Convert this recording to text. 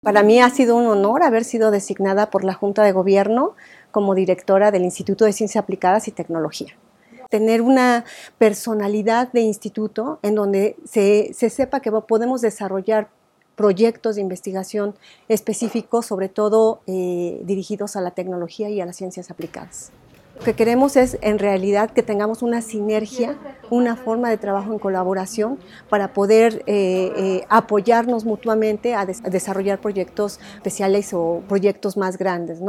Para mí ha sido un honor haber sido designada por la Junta de Gobierno como directora del Instituto de Ciencias Aplicadas y Tecnología. Tener una personalidad de instituto en donde se sepa que podemos desarrollar proyectos de investigación específicos, sobre todo dirigidos a la tecnología y a las ciencias aplicadas. Lo que queremos es, en realidad, que tengamos una sinergia, una forma de trabajo en colaboración para poder apoyarnos mutuamente a desarrollar proyectos especiales o proyectos más grandes, ¿no?